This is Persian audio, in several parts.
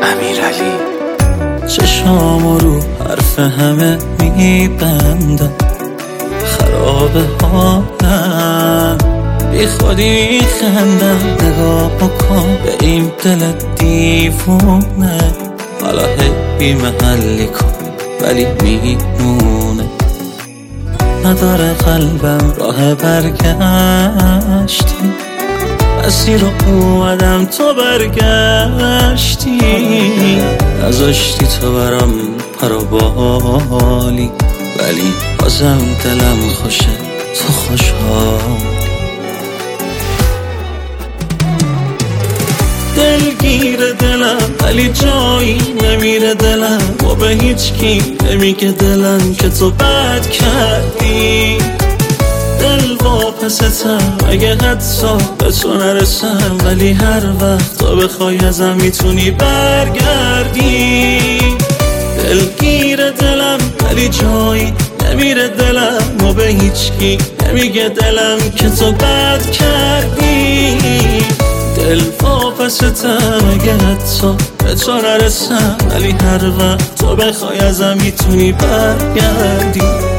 امیرعلی. چشام رو حرف همه میبندم، خراب حالم، بی خودی میخندم. نگاه بکن به این دل دیوونه، حالا بی محلی کن ولی میمونه. نداره قلبم راه برگشتی، مسیر رو اومدم تو برگشتی. نذاشتی تو برام پرو بالی، ولی بازم دلم خوشه تو خوشحال. دلگیر دلم ولی جایی نمیره دلم، و به هیچ کی نمیگه دلم که تو بد کردی. دل واپستم اگه حتی به تو نرسم، ولی هر وقت تو بخوای ازم میتونی برگردی. دلگیر دلم ولی جایی نمیره دلم، و به هیچ کی نمیگه دلم که تو بد کردی. دل واپستم اگه حتی به تو نرسم، ولی هر وقت تو بخوای ازم میتونی برگردی.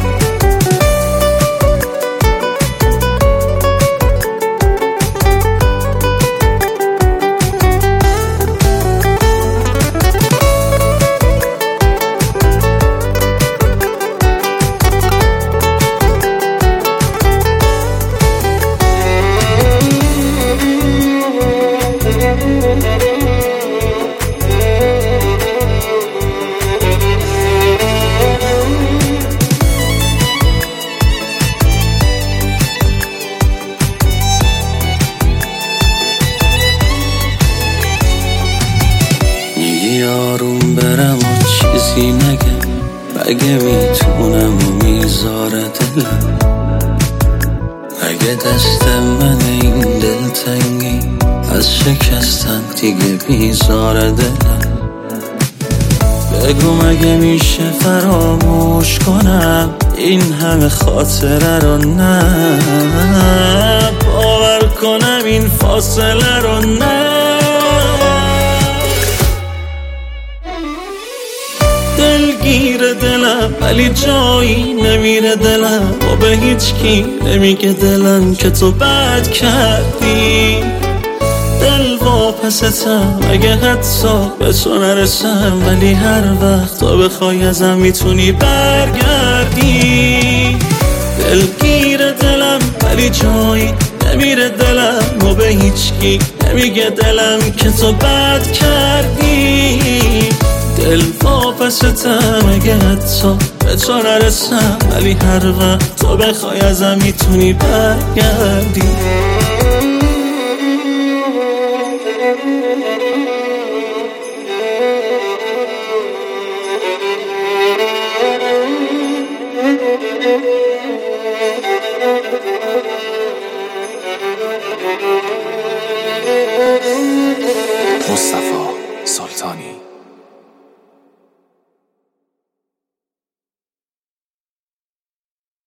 آروم برم و چیزی نگم، اگه میتونم و میذاره دلم. اگه دست من این دلتنگی از شکستن دیگه بیزاره دلم. بگو مگه میشه فراموش کنم این همه خاطره رو؟ نه باور کنم این فاصله رو. نه دلگیر دلم ولی جایی نمیره دلم، و به هیچ کی نمیگه دلم که تو بد کردی. دل واپستم اگه حتی به تو نرسم، ولی هر وقت تو بخوای ازم میتونی برگردی. دلگیر دلم ولی جایی نمیره دلم، و به هیچ کی نمیگه دلم که تو بد کردی. دل واپستم اگه حتی به تو نرسم، ولی هر وقت تو بخوای ازم میتونی برگردی. مصطفی